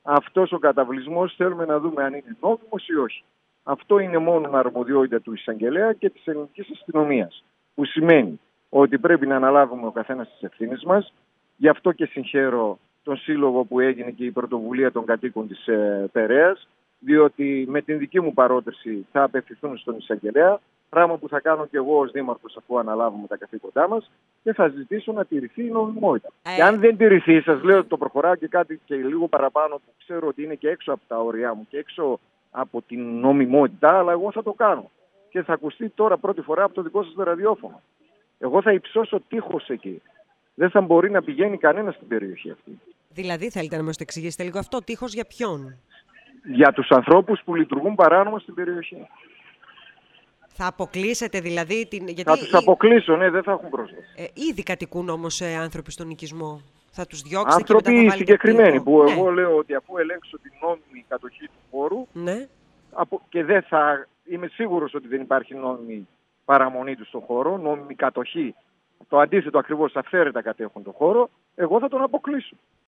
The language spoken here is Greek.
αυτός ο καταβλισμός θέλουμε να δούμε αν είναι νόμιμος ή όχι. Αυτό είναι μόνο αρμοδιότητα του εισαγγελέα και της ελληνικής αστυνομίας. Που σημαίνει ότι πρέπει να αναλάβουμε ο καθένας τις ευθύνες μας. Γι' αυτό και συγχαίρω τον σύλλογο που έγινε και η πρωτοβουλία των κατοίκων της Περαίας, διότι με την δική μου παρότριση θα απευθυνθούν στον εισαγγελέα, πράγμα που θα κάνω και εγώ ως δήμαρχος αφού αναλάβουμε τα καθήκοντά μας, και θα ζητήσω να τηρηθεί η νομιμότητα. Και αν δεν τηρηθεί, σας λέω ότι το προχωράω και κάτι και λίγο παραπάνω που ξέρω ότι είναι και έξω από τα όρια μου και έξω από την νομιμότητα, αλλά εγώ θα το κάνω. Και θα ακουστεί τώρα πρώτη φορά από το δικό σας ραδιόφωνο. Εγώ θα υψώσω τείχος εκεί. Δεν θα μπορεί να πηγαίνει κανένα στην περιοχή αυτή. Δηλαδή, θέλετε να μας το εξηγήσετε λίγο αυτό, τείχος για ποιον? Για τους ανθρώπους που λειτουργούν παράνομα στην περιοχή. Θα αποκλείσετε δηλαδή την... Γιατί θα τους αποκλείσω, ναι, δεν θα έχουν πρόσβαση. Ήδη κατοικούν όμως άνθρωποι στον οικισμό. Θα τους διώξετε άνθρωποι και μετά θα βάλετε συγκεκριμένοι που ναι. Εγώ λέω ότι αφού ελέγξω την νόμιμη κατοχή του χώρου, ναι. Και δεν θα είμαι σίγουρος ότι δεν υπάρχει νόμιμη παραμονή του στον χώρο, νόμιμη κατοχή, το αντίθετο ακριβώς, αυθαίρετα κατέχουν τον χώρο, εγώ θα τον αποκλείσω.